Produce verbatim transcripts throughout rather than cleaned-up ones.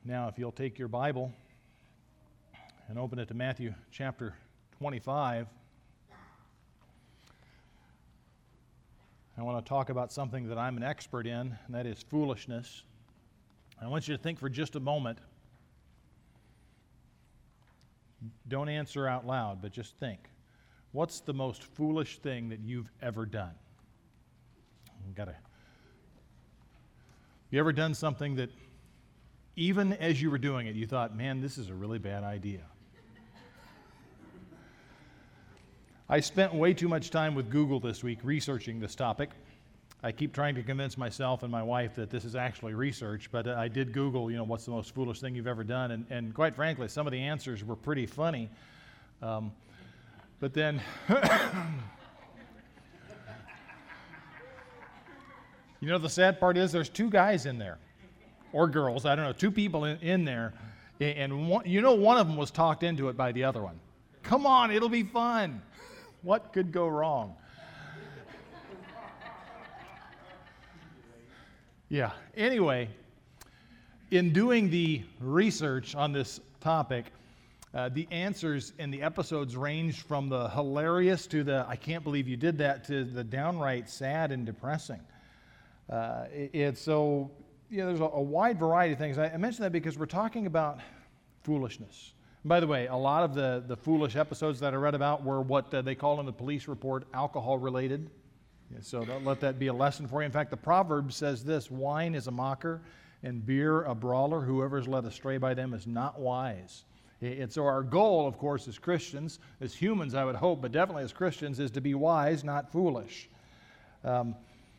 Now, if you'll take your Bible and open it to Matthew chapter twenty-five, I want to talk about something that I'm an expert in, and that is foolishness. I want you to think for just a moment. Don't answer out loud, but just think. What's the most foolish thing that you've ever done? You've got to. You ever done something that, even as you were doing it, you thought, man, this is a really bad idea? I spent way too much time with Google this week researching this topic. I keep trying to convince myself and my wife that this is actually research, but I did Google, you know, what's the most foolish thing you've ever done, and, and quite frankly, some of the answers were pretty funny. Um, but then, you know, the sad part is there's two guys in there, or girls, I don't know, two people in, in there, and one, you know one of them was talked into it by the other one. Come on, it'll be fun. What could go wrong? Yeah, anyway, in doing the research on this topic, uh, the answers in the episodes ranged from the hilarious to the I can't believe you did that to the downright sad and depressing. Uh, it, it's so, yeah, there's a, a wide variety of things. I, I mention that because we're talking about foolishness. And by the way, a lot of the, the foolish episodes that I read about were what uh, they call in the police report alcohol-related. Yeah, so don't let that be a lesson for you. In fact, the Proverbs says this: wine is a mocker and beer a brawler. Whoever is led astray by them is not wise. And so our goal, of course, as Christians, as humans, I would hope, but definitely as Christians, is to be wise, not foolish. Um,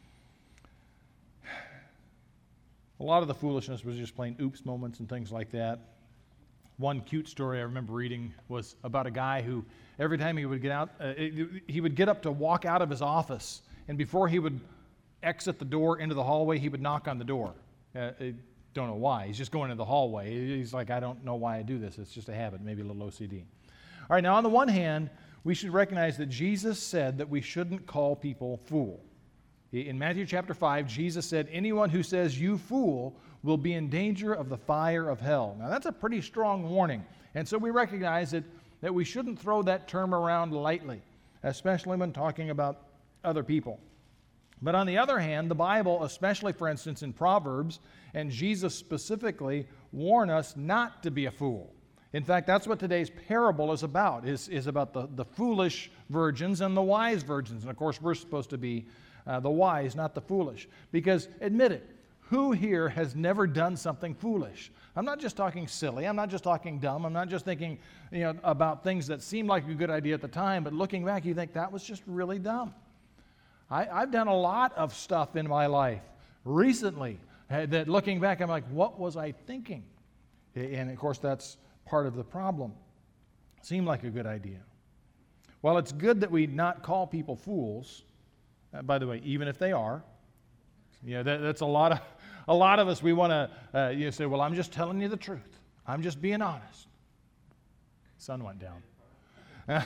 a lot of the foolishness was just plain oops moments and things like that. One cute story I remember reading was about a guy who, every time he would get out, uh, he would get up to walk out of his office, and before he would exit the door into the hallway, he would knock on the door. Uh, I don't know why. He's just going into the hallway. He's like, I don't know why I do this. It's just a habit, maybe a little O C D. All right, now on the one hand, we should recognize that Jesus said that we shouldn't call people fool. In Matthew chapter five, Jesus said, anyone who says you fool will be in danger of the fire of hell. Now that's a pretty strong warning. And so we recognize that, that we shouldn't throw that term around lightly, especially when talking about other people. But on the other hand, the Bible, especially for instance in Proverbs, and Jesus specifically, warn us not to be a fool. In fact, that's what today's parable is about, is, is about the, the foolish virgins and the wise virgins. And of course, we're supposed to be uh, the wise, not the foolish. Because, admit it, who here has never done something foolish? I'm not just talking silly. I'm not just talking dumb. I'm not just thinking, you know, about things that seemed like a good idea at the time, but looking back, you think that was just really dumb. I, I've done a lot of stuff in my life recently that looking back, I'm like, what was I thinking? And of course, that's part of the problem. Seemed like a good idea. Well, it's good that we not call people fools. Uh, by the way, even if they are, you know, that, that's a lot of a lot of us. We want to uh, you know, say, well, I'm just telling you the truth. I'm just being honest. Sun went down.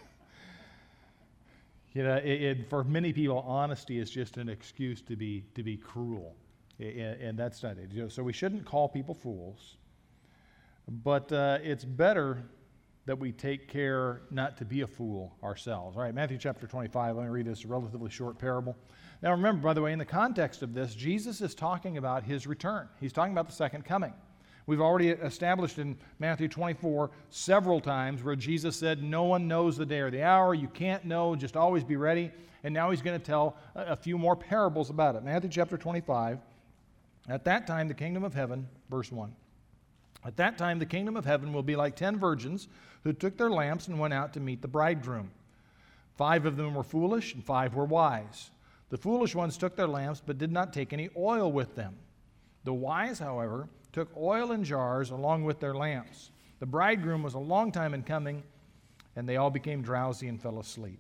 You know, it, it, for many people, honesty is just an excuse to be to be cruel, and, and that's not it. You know, so we shouldn't call people fools, but uh, it's better that we take care not to be a fool ourselves. All right, Matthew chapter twenty-five. Let me read this relatively short parable. Now, remember, by the way, in the context of this, Jesus is talking about his return. He's talking about the second coming. We've already established in Matthew twenty-four several times where Jesus said, no one knows the day or the hour. You can't know. Just always be ready. And now he's going to tell a, a few more parables about it. Matthew chapter twenty-five. At that time, the kingdom of heaven, verse one. At that time, the kingdom of heaven will be like ten virgins who took their lamps and went out to meet the bridegroom. Five of them were foolish and five were wise. The foolish ones took their lamps but did not take any oil with them. The wise, however, took oil in jars along with their lamps. The bridegroom was a long time in coming, and they all became drowsy and fell asleep.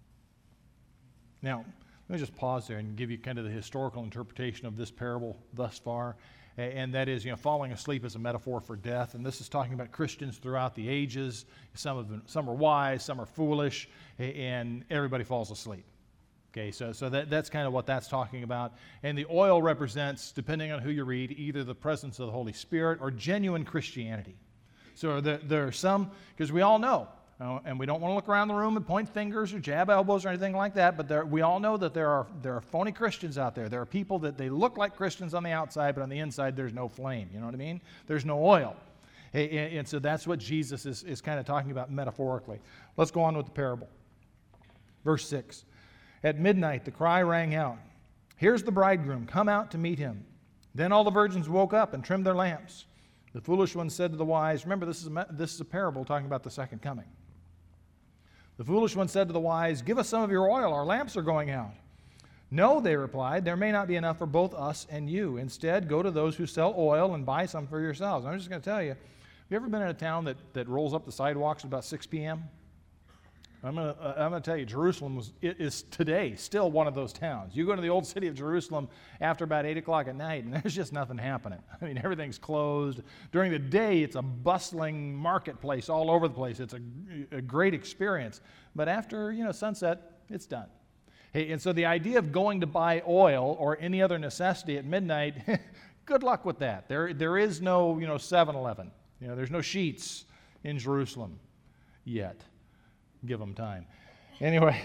Now, let me just pause there and give you kind of the historical interpretation of this parable thus far. And that is, you know, falling asleep is a metaphor for death. And this is talking about Christians throughout the ages. Some of them, some are wise, some are foolish, and everybody falls asleep. Okay, so, so that, that's kind of what that's talking about. And the oil represents, depending on who you read, either the presence of the Holy Spirit or genuine Christianity. So there, there are some, because we all know, uh, and we don't want to look around the room and point fingers or jab elbows or anything like that, but there, we all know that there are, there are phony Christians out there. There are people that they look like Christians on the outside, but on the inside there's no flame. You know what I mean? There's no oil. And, and so that's what Jesus is, is kind of talking about metaphorically. Let's go on with the parable. Verse six. At midnight, the cry rang out, "Here's the bridegroom, come out to meet him." Then all the virgins woke up and trimmed their lamps. The foolish ones said to the wise, remember, this is a, this is a parable talking about the second coming. The foolish one said to the wise, "Give us some of your oil, our lamps are going out." "No," they replied, "there may not be enough for both us and you. Instead, go to those who sell oil and buy some for yourselves." I'm just going to tell you, have you ever been in a town that, that rolls up the sidewalks at about six p.m.? I'm going to I'm going to tell you, Jerusalem was, it is today still one of those towns. You go to the old city of Jerusalem after about eight o'clock at night, and there's just nothing happening. I mean, everything's closed. During the day, it's a bustling marketplace all over the place. It's a, a great experience. But after, you know, sunset, it's done. Hey, and so the idea of going to buy oil or any other necessity at midnight, good luck with that. There, there is no, you know, seven eleven. You know, there's no Sheetz in Jerusalem yet. Give them time. Anyway,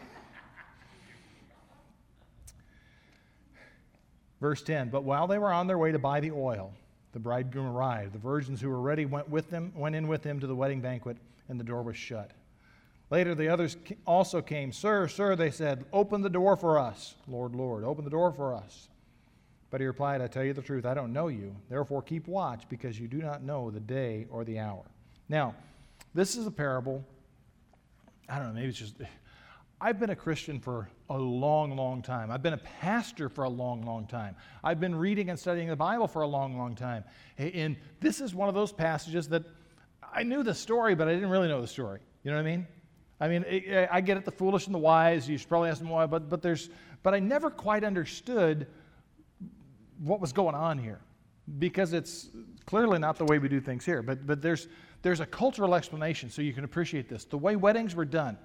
verse ten, "But while they were on their way to buy the oil, the bridegroom arrived. The virgins who were ready went with them, went in with him to the wedding banquet, and the door was shut. Later the others also came. 'Sir, sir,' they said, 'open the door for us.' 'Lord, Lord, open the door for us.' But he replied, 'I tell you the truth, I don't know you. Therefore keep watch, because you do not know the day or the hour.'" Now, this is a parable. I don't know, maybe it's just, I've been a Christian for a long, long time. I've been a pastor for a long, long time. I've been reading and studying the Bible for a long, long time. And this is one of those passages that I knew the story, but I didn't really know the story. You know what I mean? I mean, I get it, the foolish and the wise. You should probably ask them why, but, but, there's, but I never quite understood what was going on here, because it's clearly not the way we do things here. But, but there's, there's a cultural explanation so you can appreciate this. The way weddings were done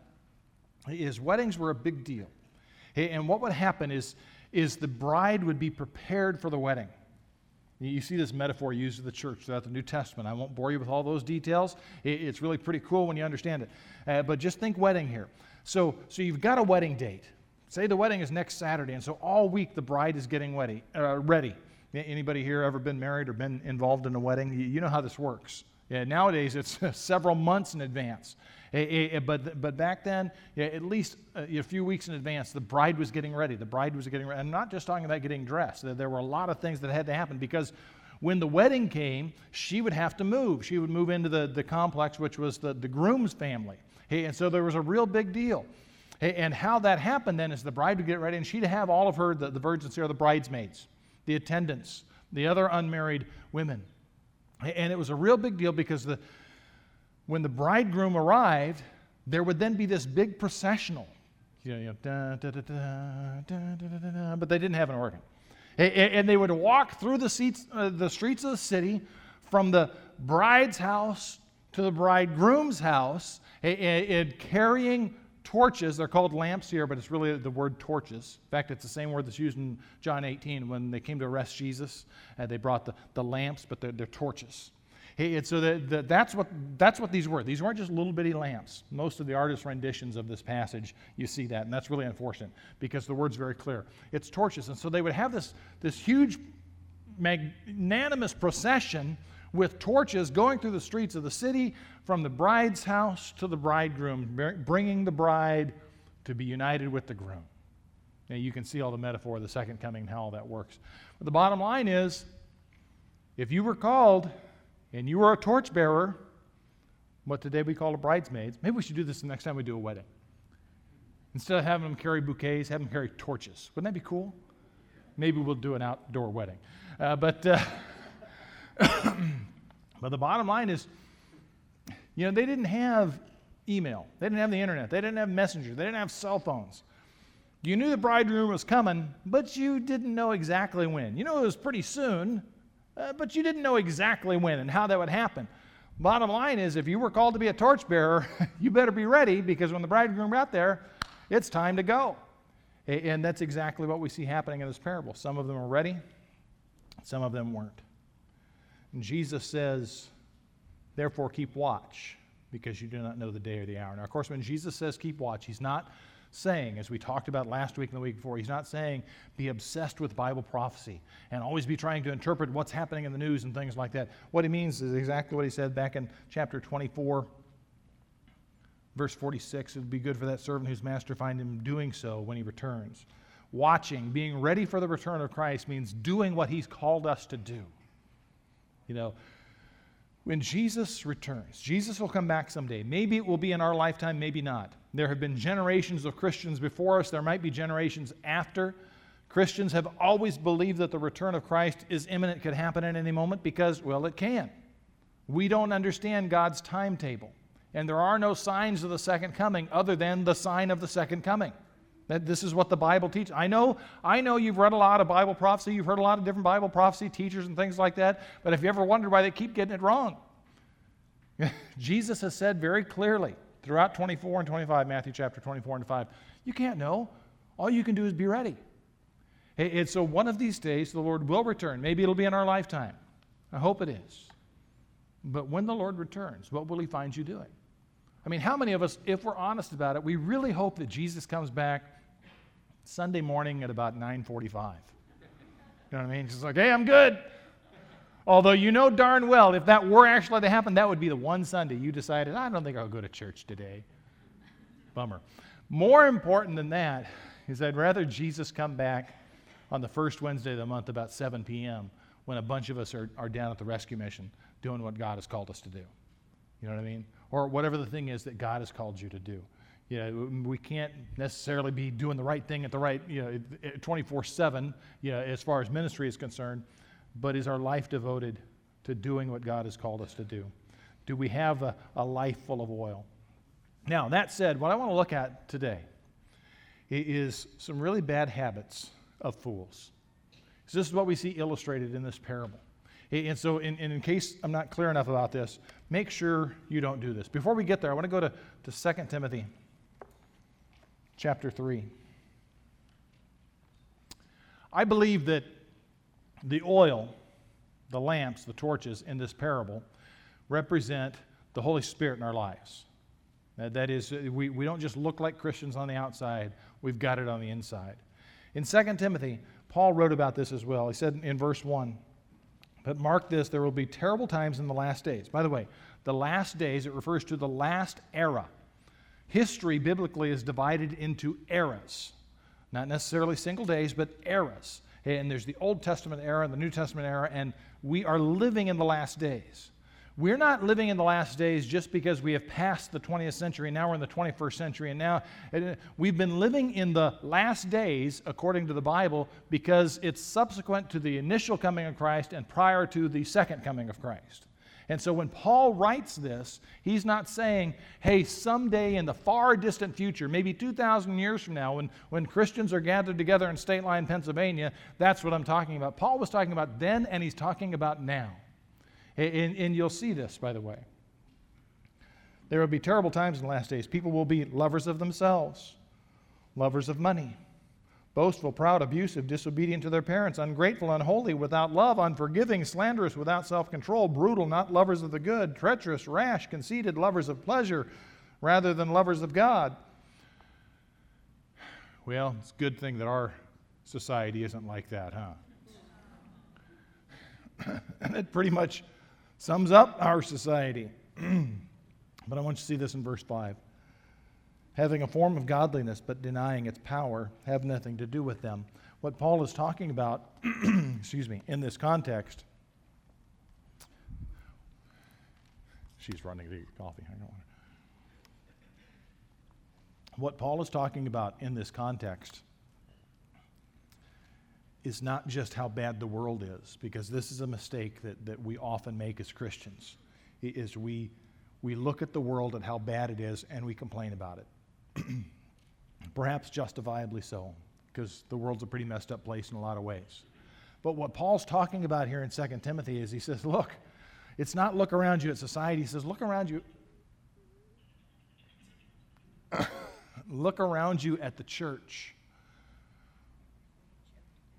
is weddings were a big deal. And what would happen is, is the bride would be prepared for the wedding. You see this metaphor used in the church throughout the New Testament. I won't bore you with all those details. It's really pretty cool when you understand it. Uh, but just think wedding here. So, so you've got a wedding date. Say the wedding is next Saturday, and so all week the bride is getting ready. Uh, ready. Anybody here ever been married or been involved in a wedding? You, you know how this works. Yeah, nowadays it's several months in advance. But, but back then, yeah, at least a few weeks in advance, the bride was getting ready. The bride was getting ready. I'm not just talking about getting dressed. There were a lot of things that had to happen, because when the wedding came, she would have to move. She would move into the, the complex, which was the, the groom's family. And so there was a real big deal. And how that happened then is the bride would get ready, and she'd have all of her, the, the virgins here, the bridesmaids, the attendants, the other unmarried women. And it was a real big deal, because the when the bridegroom arrived, there would then be this big processional. You know, you know, da, da, da, da, da, da, da, da, but they didn't have an organ. And they would walk through the, seats, uh, the streets of the city, from the bride's house to the bridegroom's house, and, and carrying torches. They're called lamps here, but it's really the word torches. In fact, it's the same word that's used in John eighteen. When they came to arrest Jesus, uh, they brought the, the lamps, but they're, they're torches. And so the, the, that's, what, that's what these were. These weren't just little bitty lamps. Most of the artist renditions of this passage, you see that, and that's really unfortunate, because the word's very clear. It's torches. And so they would have this, this huge, magnanimous procession with torches going through the streets of the city, from the bride's house to the bridegroom, bringing the bride to be united with the groom. Now you can see all the metaphor of the second coming and how all that works. But the bottom line is, if you were called and you were a torchbearer, what today we call a bridesmaids, maybe we should do this the next time we do a wedding. Instead of having them carry bouquets, have them carry torches. Wouldn't that be cool? Maybe we'll do an outdoor wedding. Uh, but, uh, but the bottom line is, you know, they didn't have email. They didn't have the internet. They didn't have messenger. They didn't have cell phones. You knew the bridegroom was coming, but you didn't know exactly when. You know it was pretty soon, Uh, but you didn't know exactly when and how that would happen. Bottom line is, if you were called to be a torchbearer, you better be ready, because when the bridegroom got there, it's time to go. And that's exactly what we see happening in this parable. Some of them are ready, some of them weren't. And Jesus says, therefore keep watch, because you do not know the day or the hour. Now, of course, when Jesus says keep watch, he's not saying, as we talked about last week and the week before, he's not saying be obsessed with Bible prophecy and always be trying to interpret what's happening in the news and things like that. What he means is exactly what he said back in chapter twenty-four, verse forty-six. It would be good for that servant whose master find him doing so when he returns. Watching, being ready for the return of Christ means doing what he's called us to do. You know, when Jesus returns, Jesus will come back someday. Maybe it will be in our lifetime, maybe not. There have been generations of Christians before us. There might be generations after. Christians have always believed that the return of Christ is imminent, could happen at any moment because, well, it can. We don't understand God's timetable. And there are no signs of the second coming other than the sign of the second coming. That this is what the Bible teaches. I know, I know you've read a lot of Bible prophecy. You've heard a lot of different Bible prophecy teachers and things like that. But if you ever wondered why they keep getting it wrong, Jesus has said very clearly throughout twenty-four and twenty-five, Matthew chapter twenty-four and five, you can't know. All you can do is be ready. And so one of these days, the Lord will return. Maybe it'll be in our lifetime. I hope it is. But when the Lord returns, what will he find you doing? I mean, how many of us, if we're honest about it, we really hope that Jesus comes back Sunday morning at about nine forty-five? You know what I mean? Just like, hey, I'm good. Although you know darn well, if that were actually to happen, that would be the one Sunday you decided, I don't think I'll go to church today. Bummer. More important than that is I'd rather Jesus come back on the first Wednesday of the month about seven p.m. when a bunch of us are, are down at the rescue mission doing what God has called us to do. You know what I mean? Or whatever the thing is that God has called you to do. You know, we can't necessarily be doing the right thing at the right, you know, twenty-four seven, you know, as far as ministry is concerned, but is our life devoted to doing what God has called us to do? Do we have a, a life full of oil? Now, that said, what I want to look at today is some really bad habits of fools. So this is what we see illustrated in this parable. And so in, in case I'm not clear enough about this, make sure you don't do this. Before we get there, I want to go to, to Second Timothy chapter three. I believe that the oil, the lamps, the torches in this parable represent the Holy Spirit in our lives. That is, we, we don't just look like Christians on the outside, we've got it on the inside. In Second Timothy, Paul wrote about this as well. He said in verse one, but mark this, there will be terrible times in the last days. By the way, the last days, it refers to the last era. History biblically is divided into eras. Not necessarily single days, but eras. And there's the Old Testament era and the New Testament era, and we are living in the last days. We're not living in the last days just because we have passed the twentieth century, now we're in the twenty-first century, and now we've been living in the last days, according to the Bible, because it's subsequent to the initial coming of Christ and prior to the second coming of Christ. And so when Paul writes this, he's not saying, hey, someday in the far distant future, maybe two thousand years from now, when, when Christians are gathered together in State Line, Pennsylvania, that's what I'm talking about. Paul was talking about then, and he's talking about now. And, and you'll see this, by the way. There will be terrible times in the last days. People will be lovers of themselves, lovers of money, boastful, proud, abusive, disobedient to their parents, ungrateful, unholy, without love, unforgiving, slanderous, without self-control, brutal, not lovers of the good, treacherous, rash, conceited, lovers of pleasure rather than lovers of God. Well, it's a good thing that our society isn't like that, huh? And it pretty much sums up our society. But I want you to see this in verse five. Having a form of godliness but denying its power have nothing to do with them. What Paul is talking about, excuse me, in this context, she's running to get coffee. I don't want to. What Paul is talking about in this context is not just how bad the world is, because this is a mistake that, that we often make as Christians, is we, we look at the world and how bad it is and we complain about it. Perhaps justifiably so, because the world's a pretty messed up place in a lot of ways. But what Paul's talking about here in Second Timothy is he says, look, it's not look around you at society. He says, look around you. Look around you at the church.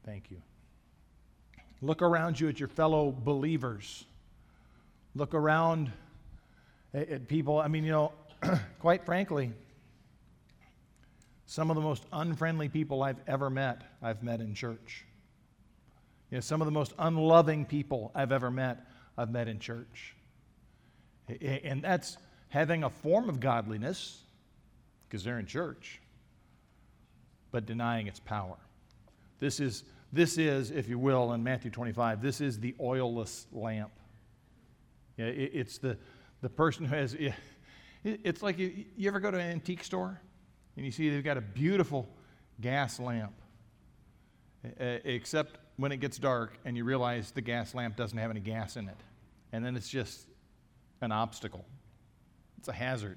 thank you. Look around you at your fellow believers. Look around at, at people. I mean, you know, quite frankly, some of the most unfriendly people I've ever met, I've met in church. You know, some of the most unloving people I've ever met, I've met in church. And that's having a form of godliness, because they're in church, but denying its power. This is, this is, if you will, in Matthew twenty-five, this is the oilless lamp. Yeah, it, it's the, the person who has, it, it's like you, you ever go to an antique store and you see they've got a beautiful gas lamp, uh, except when it gets dark and you realize the gas lamp doesn't have any gas in it. And then it's just an obstacle. It's a hazard.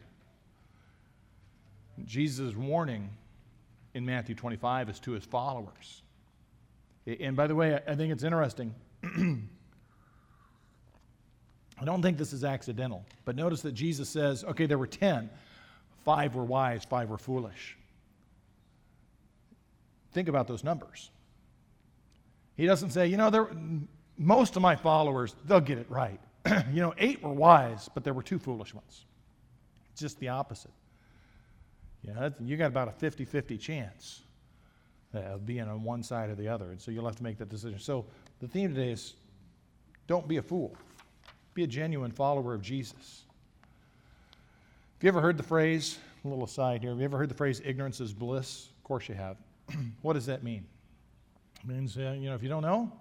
Jesus' warning in Matthew twenty-five is to his followers. And by the way, I think it's interesting. I don't think this is accidental, but notice that Jesus says, okay, there were ten. Five were wise, five were foolish. Think about those numbers. He doesn't say, you know, there, most of my followers, they'll get it right. You know, eight were wise, but there were two foolish ones. It's just the opposite. Yeah, that's, you got about a fifty-fifty chance of being on one side or the other, and so you'll have to make that decision. So the theme today is, don't be a fool. Be a genuine follower of Jesus. Have you ever heard the phrase, a little aside here, have you ever heard the phrase, ignorance is bliss? Of course you have. What does that mean? It means, uh, you know, if you don't know,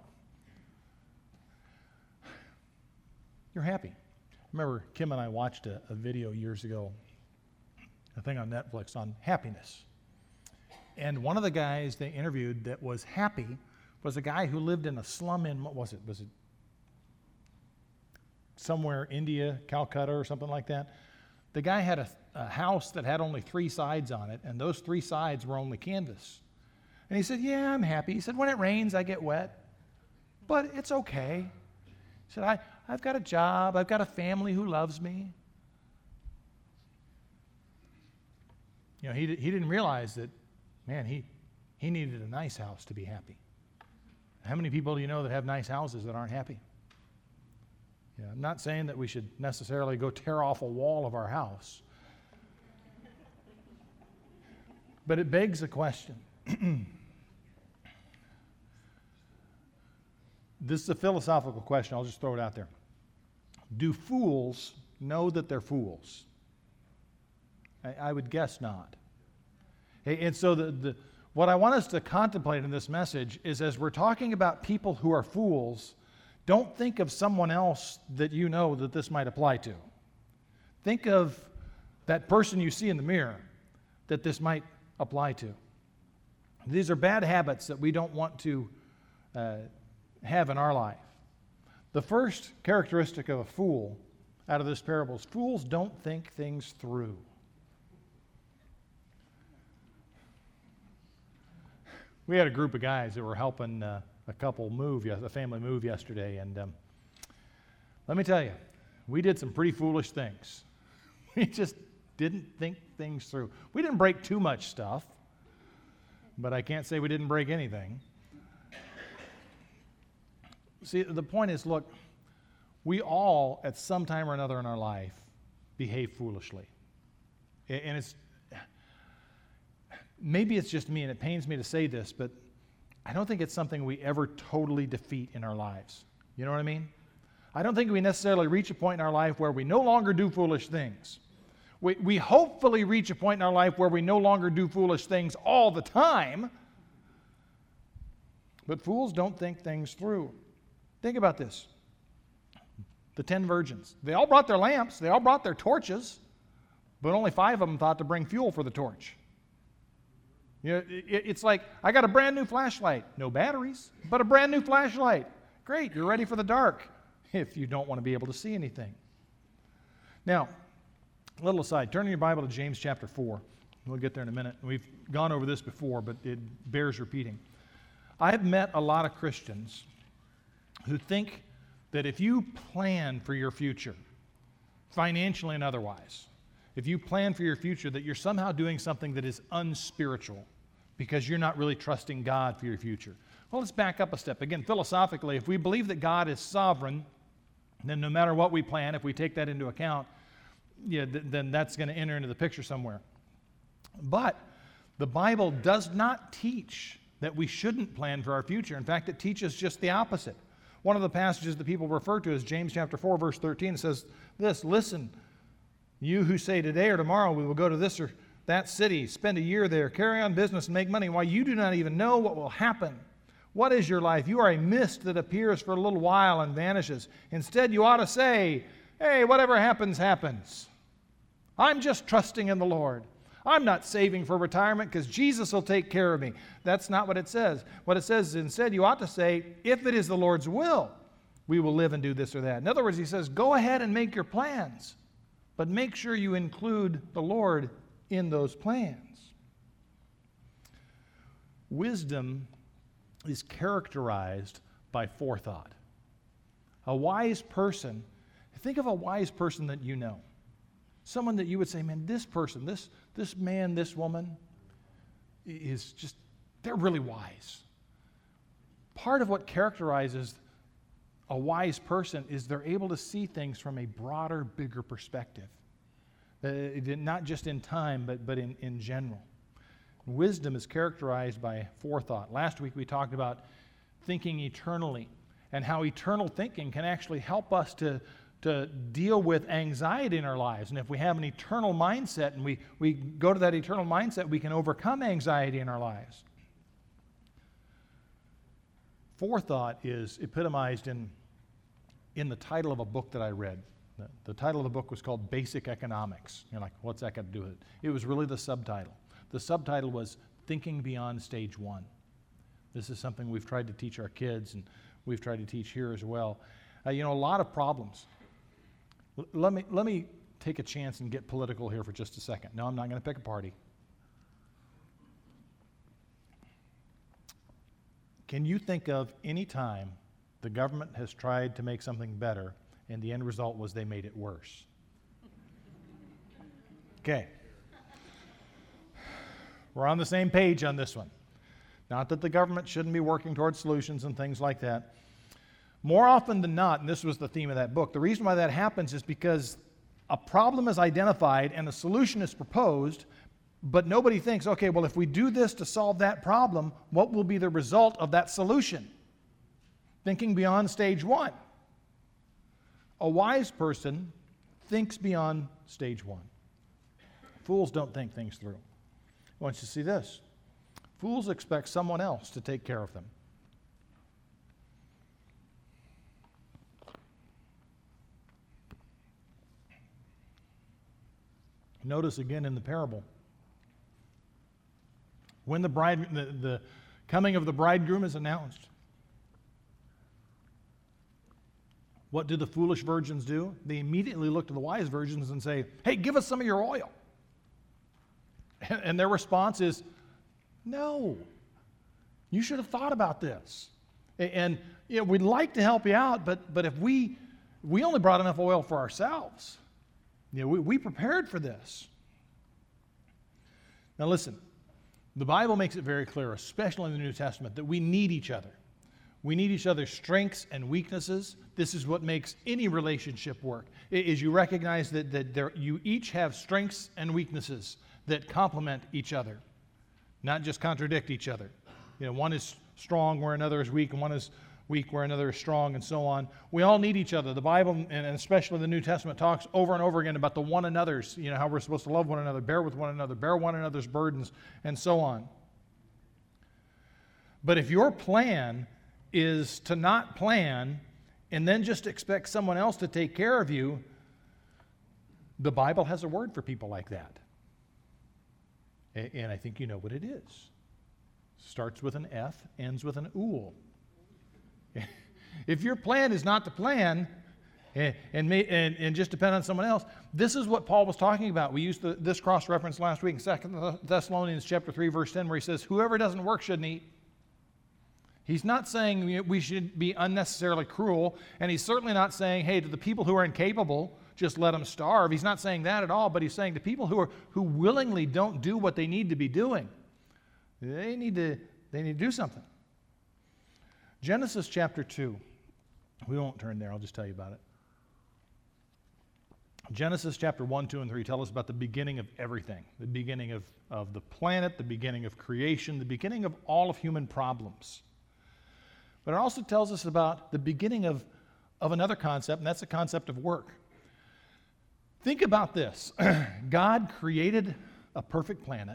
you're happy. I remember Kim and I watched a, a video years ago, a thing on Netflix on happiness. And one of the guys they interviewed that was happy was a guy who lived in a slum in, what was it? Was it somewhere, India, Calcutta or something like that? The guy had a, a house that had only three sides on it, and those three sides were only canvas. And he said, yeah, I'm happy. He said, when it rains, I get wet, but it's okay. He said, I, I've got a job. I've got a family who loves me. You know, he, he didn't realize that, man, he, he needed a nice house to be happy. How many people do you know that have nice houses that aren't happy? Yeah, I'm not saying that we should necessarily go tear off a wall of our house. But it begs a question. This is a philosophical question. I'll just throw it out there. Do fools know that they're fools? I, I would guess not. And so the, the, what I want us to contemplate in this message is, as we're talking about people who are fools, don't think of someone else that you know that this might apply to. Think of that person you see in the mirror that this might apply to. These are bad habits that we don't want to uh, have in our life. The first characteristic of a fool out of this parable is fools don't think things through. We had a group of guys that were helping uh, a couple move, a family move yesterday, and um, let me tell you, we did some pretty foolish things. We just didn't think things through. We didn't break too much stuff, but I can't say we didn't break anything. See, the point is, look, we all, at some time or another in our life, behave foolishly. And it's, maybe it's just me, and it pains me to say this, but I don't think it's something we ever totally defeat in our lives. You know what I mean? I don't think we necessarily reach a point in our life where we no longer do foolish things. We, we hopefully reach a point in our life where we no longer do foolish things all the time, but fools don't think things through. Think about this. The ten virgins. They all brought their lamps. They all brought their torches, but only five of them thought to bring fuel for the torch. You know, it, it's like, I got a brand new flashlight. No batteries, but a brand new flashlight. Great, you're ready for the dark if you don't want to be able to see anything. Now, a little aside, turn in your Bible to James chapter four. We'll get there in a minute. We've gone over this before, but it bears repeating. I've met a lot of Christians who think that if you plan for your future, financially and otherwise, if you plan for your future, that you're somehow doing something that is unspiritual because you're not really trusting God for your future. Well, let's back up a step. Again, philosophically, if we believe that God is sovereign, then no matter what we plan, if we take that into account, yeah, th- then that's going to enter into the picture somewhere. But the Bible does not teach that we shouldn't plan for our future. In fact, it teaches just the opposite. One of the passages that people refer to is James chapter four, verse thirteen. It says this, "Listen, you who say today or tomorrow we will go to this or that city, spend a year there, carry on business and make money, while you do not even know what will happen. What is your life? You are a mist that appears for a little while and vanishes. Instead, you ought to say, hey, whatever happens, happens. I'm just trusting in the Lord. I'm not saving for retirement because Jesus will take care of me." That's not what it says. What it says is instead you ought to say, if it is the Lord's will, we will live and do this or that. In other words, he says, go ahead and make your plans, but make sure you include the Lord in those plans. Wisdom is characterized by forethought. A wise person, think of a wise person that you know. Someone that you would say, man, this person, this, this man, this woman is just, they're really wise. Part of what characterizes a wise person is they're able to see things from a broader, bigger perspective. Uh, not just in time, but, but in, in general. Wisdom is characterized by forethought. Last week we talked about thinking eternally and how eternal thinking can actually help us to to deal with anxiety in our lives. And if we have an eternal mindset and we, we go to that eternal mindset, we can overcome anxiety in our lives. Forethought is epitomized in, in the title of a book that I read. The, the title of the book was called Basic Economics. You're like, what's that got to do with it? It was really the subtitle. The subtitle was Thinking Beyond Stage One. This is something we've tried to teach our kids and we've tried to teach here as well. Uh, you know, a lot of problems. Let me, let me take a chance and get political here for just a second. No, I'm not going to pick a party. Can you think of any time the government has tried to make something better and the end result was they made it worse? Okay. We're on the same page on this one. Not that the government shouldn't be working towards solutions and things like that. More often than not, and this was the theme of that book, the reason why that happens is because a problem is identified and a solution is proposed, but nobody thinks, okay, well, if we do this to solve that problem, what will be the result of that solution? Thinking beyond stage one. A wise person thinks beyond stage one. Fools don't think things through. I want you to see this. Fools expect someone else to take care of them. Notice again in the parable, when the bride, the, the coming of the bridegroom is announced, what do the foolish virgins do? They immediately look to the wise virgins and say, hey, give us some of your oil. And, and their response is, no, you should have thought about this. And, and you know, we'd like to help you out, but, but if we, we only brought enough oil for ourselves. You know, we, we prepared for this. Now listen, the Bible makes it very clear, especially in the New Testament, that we need each other. We need each other's strengths and weaknesses. This is what makes any relationship work, is you recognize that, that there, you each have strengths and weaknesses that complement each other, not just contradict each other. You know, one is strong where another is weak, and one is weak where another is strong, and so on. We all need each other. The Bible, and especially the New Testament, talks over and over again about the one another's, you know, how we're supposed to love one another, bear with one another, bear one another's burdens, and so on. But if your plan is to not plan and then just expect someone else to take care of you, the Bible has a word for people like that. And I think you know what it is. Starts with an F, ends with an ool. If your plan is not to plan and, and, may, and, and just depend on someone else, this is what Paul was talking about. We used the, this cross-reference last week in Second Thessalonians chapter three, verse ten, where he says, whoever doesn't work shouldn't eat. He's not saying we should be unnecessarily cruel, and he's certainly not saying, hey, to the people who are incapable, just let them starve. He's not saying that at all, but he's saying to people who are who willingly don't do what they need to be doing, they need to, they need to do something. Genesis chapter two. We won't turn there. I'll just tell you about it. Genesis chapter one, two, and three tell us about the beginning of everything. The beginning of, of the planet, the beginning of creation, the beginning of all of human problems. But it also tells us about the beginning of, of another concept, and that's the concept of work. Think about this. God created a perfect planet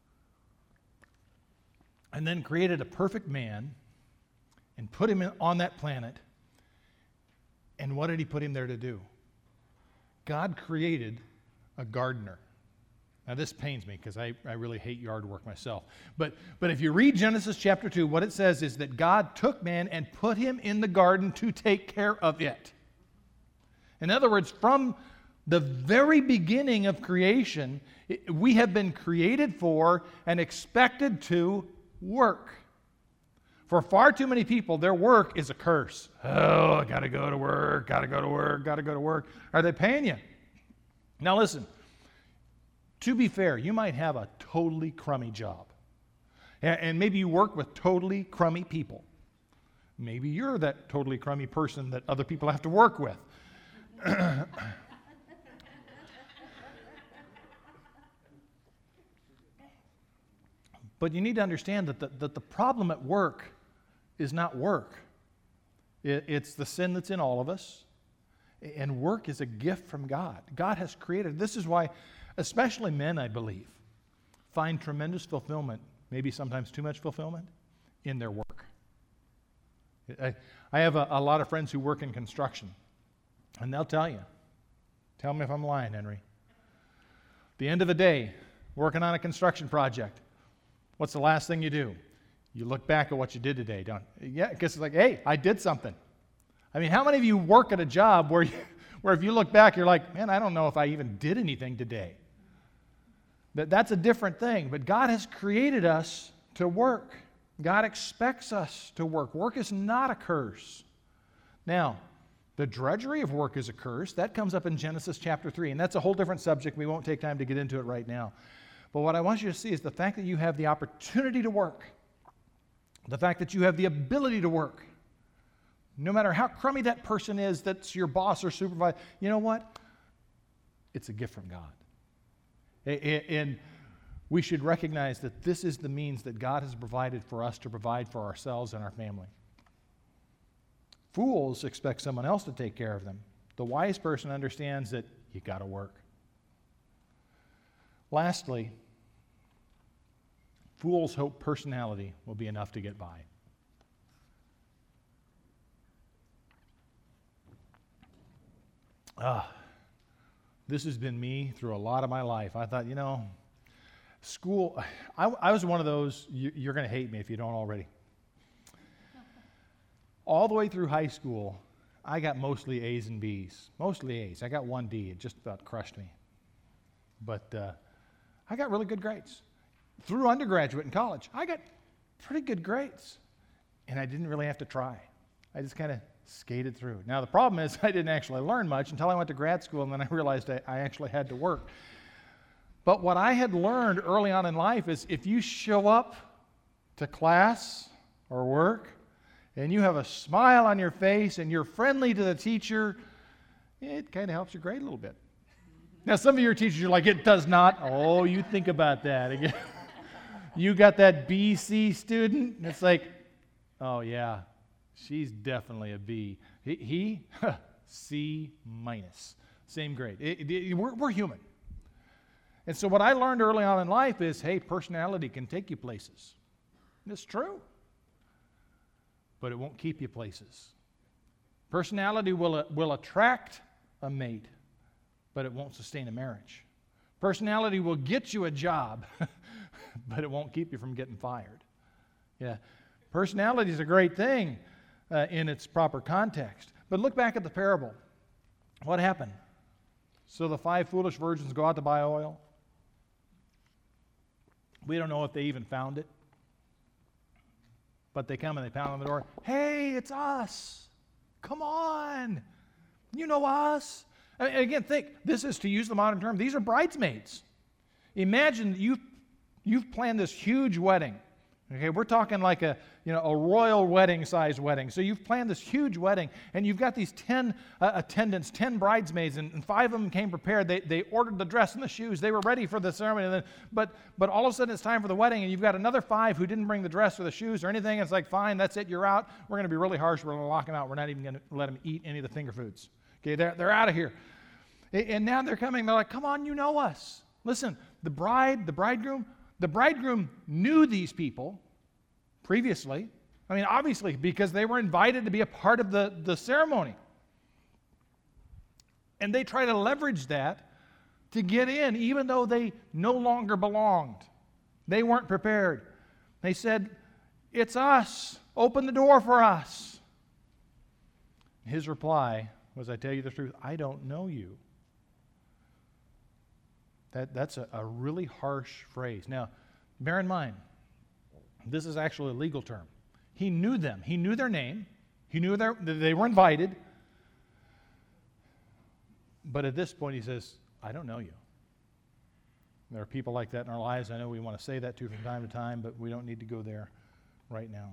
and then created a perfect man and put him in, on that planet. And what did he put him there to do? God created a gardener. Now this pains me because I, I really hate yard work myself. But, but if you read Genesis chapter two, what it says is that God took man and put him in the garden to take care of it. In other words, from the very beginning of creation, it, we have been created for and expected to work. For far too many people, their work is a curse. Oh, I got to go to work, got to go to work, got to go to work. Are they paying you? Now listen, to be fair, you might have a totally crummy job. And, and maybe you work with totally crummy people. Maybe you're that totally crummy person that other people have to work with. But you need to understand that the, that the problem at work is not work. It, it's the sin that's in all of us. And work is a gift from God. God has created. This is why, especially men, I believe, find tremendous fulfillment, maybe sometimes too much fulfillment, in their work. I, I have a, a lot of friends who work in construction, and they'll tell you. Tell me if I'm lying, Henry. At the end of the day, working on a construction project, what's the last thing you do? You look back at what you did today, don't you? Yeah, because it's like, hey, I did something. I mean, how many of you work at a job where, you, where if you look back, you're like, man, I don't know if I even did anything today. That, that's a different thing. But God has created us to work. God expects us to work. Work is not a curse. Now, the drudgery of work is a curse. That comes up in Genesis chapter three, and that's a whole different subject. We won't take time to get into it right now. But what I want you to see is the fact that you have the opportunity to work, the fact that you have the ability to work, no matter how crummy that person is that's your boss or supervisor, you know what? It's a gift from God. And we should recognize that this is the means that God has provided for us to provide for ourselves and our family. Fools expect someone else to take care of them. The wise person understands that you got to work. Lastly, fools hope personality will be enough to get by. Ah, this has been me through a lot of my life. I thought, you know, school, I, I was one of those, you, you're going to hate me if you don't already. All the way through high school, I got mostly A's and B's. Mostly A's. I got one D. It just about crushed me. But uh, I got really good grades. Through undergraduate and college, I got pretty good grades. And I didn't really have to try. I just kind of skated through. Now, the problem is I didn't actually learn much until I went to grad school, and then I realized I, I actually had to work. But what I had learned early on in life is if you show up to class or work, and you have a smile on your face, and you're friendly to the teacher, it kind of helps your grade a little bit. Now, some of your teachers are like, it does not. Oh, you think about that. Again. You got that B C student, and it's like, oh, yeah, she's definitely a B. He, he C minus, same grade. It, it, we're, we're human. And so what I learned early on in life is, hey, personality can take you places. And it's true. But it won't keep you places. Personality will, uh, will attract a mate, but it won't sustain a marriage. Personality will get you a job, but it won't keep you from getting fired. Yeah, personality is a great thing uh, in its proper context. But look back at the parable. What happened? So the five foolish virgins go out to buy oil. We don't know if they even found it. But they come and they pound on the door. Hey, it's us. Come on. You know us. And again, think, this is, to use the modern term, these are bridesmaids. Imagine you've, you've planned this huge wedding. Okay, we're talking like a, you know, a royal wedding-sized wedding. So you've planned this huge wedding, and you've got these ten uh, attendants, ten bridesmaids, and, and five of them came prepared. They, they ordered the dress and the shoes. They were ready for the ceremony. And then, but, but all of a sudden it's time for the wedding, and you've got another five who didn't bring the dress or the shoes or anything. It's like, fine, that's it, you're out. We're going to be really harsh. We're going to lock them out. We're not even going to let them eat any of the finger foods. Okay, they're, they're out of here. And now they're coming. They're like, come on, you know us. Listen, the bride, the bridegroom, the bridegroom knew these people previously. I mean, obviously, because they were invited to be a part of the, the ceremony. And they try to leverage that to get in, even though they no longer belonged. They weren't prepared. They said, it's us. Open the door for us. His reply was, I tell you the truth, I don't know you. That, that's a, a really harsh phrase. Now, bear in mind, this is actually a legal term. He knew them. He knew their name. He knew their, that they were invited. But at this point, he says, I don't know you. There are people like that in our lives. I know we want to say that to from time to time, but we don't need to go there right now.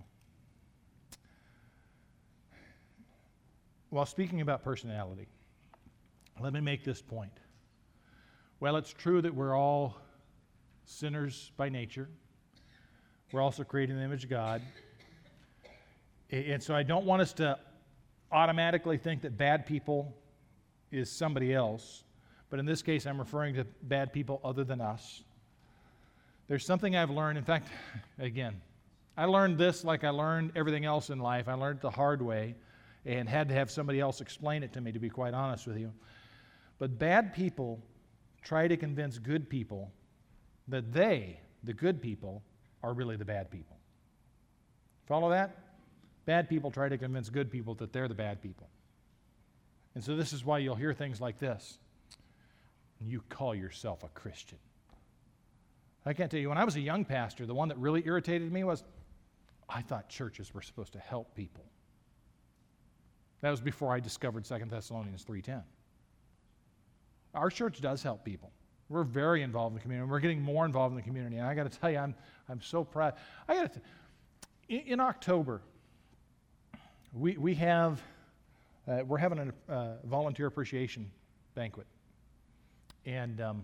While speaking about personality, let me make this point. Well, it's true that we're all sinners by nature. We're also created in the image of God. And so I don't want us to automatically think that bad people is somebody else. But in this case, I'm referring to bad people other than us. There's something I've learned. In fact, again, I learned this like I learned everything else in life. I learned it the hard way and had to have somebody else explain it to me, to be quite honest with you. But bad people try to convince good people that they, the good people, are really the bad people. Follow that? Bad people try to convince good people that they're the bad people. And so this is why you'll hear things like this. You call yourself a Christian. I can't tell you, when I was a young pastor, the one that really irritated me was, I thought churches were supposed to help people. That was before I discovered Second Thessalonians three ten. Our church does help people. We're very involved in the community. We're getting more involved in the community. And I got to tell you, I'm I'm so proud. I got to. In, in October, we we have uh, we're having a uh, volunteer appreciation banquet, and um,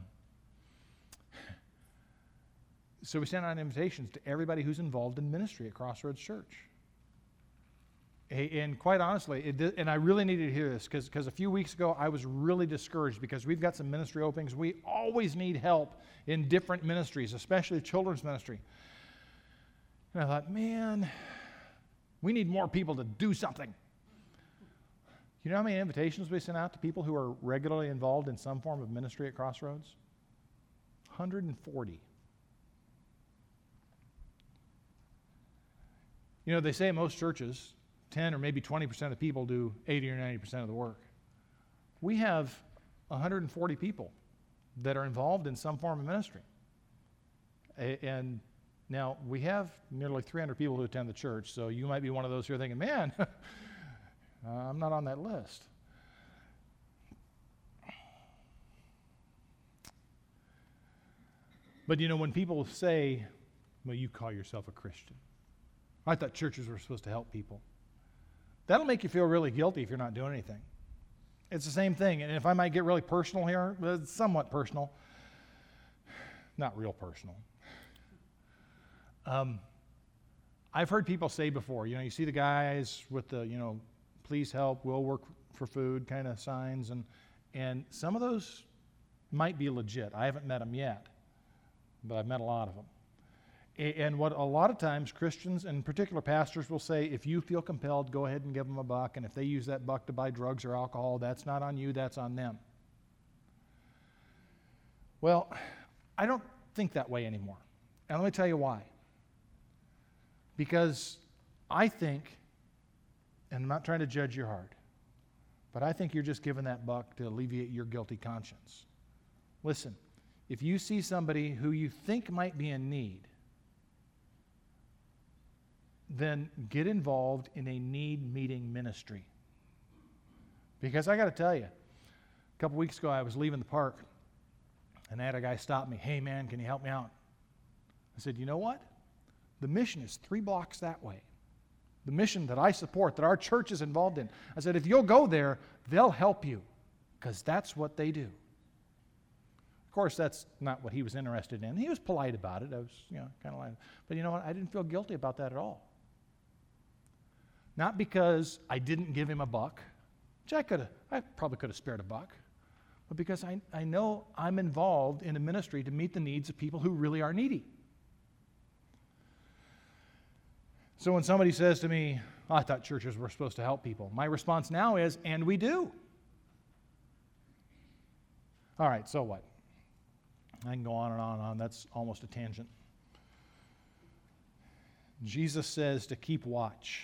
so we sent out invitations to everybody who's involved in ministry at Crossroads Church. And quite honestly, it did, and I really needed to hear this because because a few weeks ago I was really discouraged because we've got some ministry openings. We always need help in different ministries, especially children's ministry. And I thought, man, we need more people to do something. You know how many invitations we sent out to people who are regularly involved in some form of ministry at Crossroads? one hundred forty. You know, they say in most churches, ten or maybe twenty percent of the people do eighty or ninety percent of the work. We have one hundred forty people that are involved in some form of ministry. And now we have nearly three hundred people who attend the church, so you might be one of those who are thinking, man, I'm not on that list. But you know, when people say, well, you call yourself a Christian. I thought churches were supposed to help people. That'll make you feel really guilty if you're not doing anything. It's the same thing. And if I might get really personal here, it's somewhat personal. Not real personal. Um, I've heard people say before, you know, you see the guys with the, you know, please help, we'll work for food kind of signs. And, and some of those might be legit. I haven't met them yet, but I've met a lot of them. And what a lot of times Christians, and particular pastors, will say, if you feel compelled, go ahead and give them a buck. And if they use that buck to buy drugs or alcohol, that's not on you, that's on them. Well, I don't think that way anymore. And let me tell you why. Because I think, and I'm not trying to judge your heart, but I think you're just giving that buck to alleviate your guilty conscience. Listen, if you see somebody who you think might be in need, then get involved in a need-meeting ministry. Because I got to tell you, a couple weeks ago I was leaving the park, and I had a guy stop me. Hey, man, can you help me out? I said, you know what? The mission is three blocks that way. The mission that I support, that our church is involved in. I said, if you'll go there, they'll help you, because that's what they do. Of course, that's not what he was interested in. He was polite about it. I was, you know, kind of like, but you know what? I didn't feel guilty about that at all. Not because I didn't give him a buck, which I could have, I probably could have spared a buck, but because I, I know I'm involved in a ministry to meet the needs of people who really are needy. So when somebody says to me, oh, I thought churches were supposed to help people, my response now is, and we do. All right, so what? I can go on and on and on. That's almost a tangent. Jesus says to keep watch,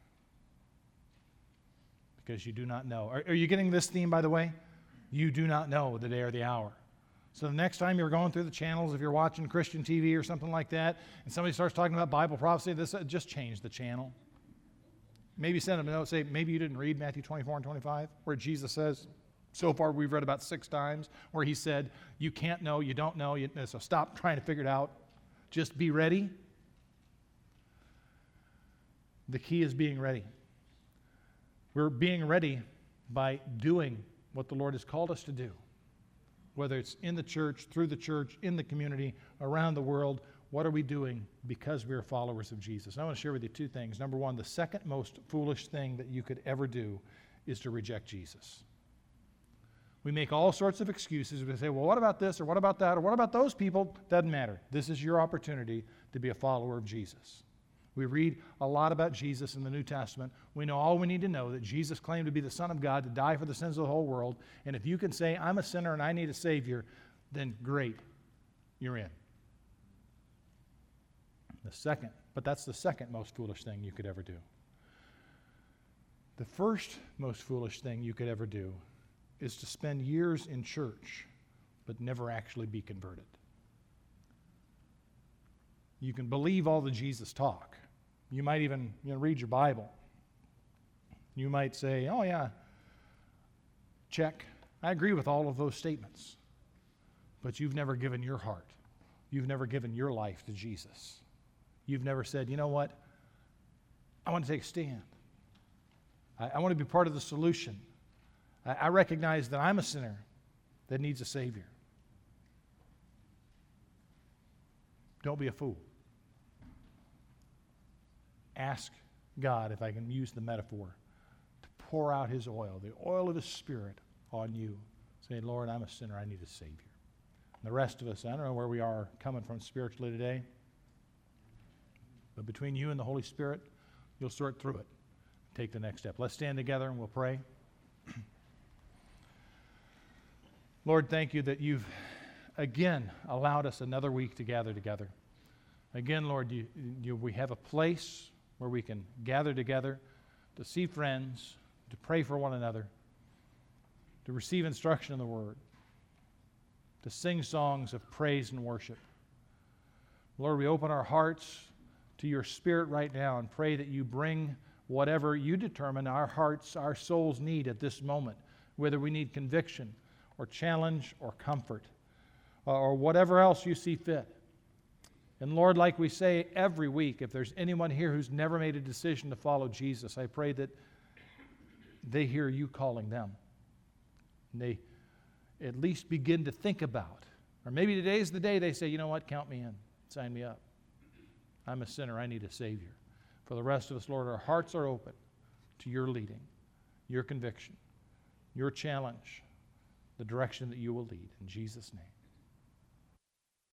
because you do not know. Are, are you getting this theme, by the way? You do not know the day or the hour. So the next time you're going through the channels, if you're watching Christian T V or something like that, and somebody starts talking about Bible prophecy, this uh, just change the channel. Maybe send them a note, say, maybe you didn't read Matthew twenty-four and twenty-five, where Jesus says, so far we've read about six times, where he said, you can't know, you don't know, you, so stop trying to figure it out. Just be ready. The key is being ready. We're being ready by doing what the Lord has called us to do. Whether it's in the church, through the church, in the community, around the world, what are we doing because we are followers of Jesus? I want to share with you two things. Number one, the second most foolish thing that you could ever do is to reject Jesus. We make all sorts of excuses. We say, well, what about this, or what about that, or what about those people? Doesn't matter. This is your opportunity to be a follower of Jesus. We read a lot about Jesus in the New Testament. We know all we need to know, that Jesus claimed to be the Son of God, to die for the sins of the whole world. And if you can say, I'm a sinner and I need a Savior, then great, you're in. The second, but that's the second most foolish thing you could ever do. The first most foolish thing you could ever do is to spend years in church but never actually be converted. You can believe all the Jesus talk. You might even, you know, read your Bible. You might say, oh yeah, check. I agree with all of those statements. But you've never given your heart. You've never given your life to Jesus. You've never said, you know what? I want to take a stand. I, I want to be part of the solution. I, I recognize that I'm a sinner that needs a Savior. Don't be a fool. Ask God, if I can use the metaphor, to pour out his oil, the oil of his Spirit on you. Say, Lord, I'm a sinner. I need a Savior. And the rest of us, I don't know where we are coming from spiritually today, but between you and the Holy Spirit, you'll sort through it. Take the next step. Let's stand together and we'll pray. Lord, thank you that you've again allowed us another week to gather together. Again, Lord, you, you, we have a place where we can gather together to see friends, to pray for one another, to receive instruction in the Word, to sing songs of praise and worship. Lord, we open our hearts to your Spirit right now and pray that you bring whatever you determine our hearts, our souls need at this moment, whether we need conviction or challenge or comfort or whatever else you see fit. And Lord, like we say every week, if there's anyone here who's never made a decision to follow Jesus, I pray that they hear you calling them. And they at least begin to think about, or maybe today's the day they say, you know what, count me in, sign me up. I'm a sinner, I need a Savior. For the rest of us, Lord, our hearts are open to your leading, your conviction, your challenge, the direction that you will lead. In Jesus' name.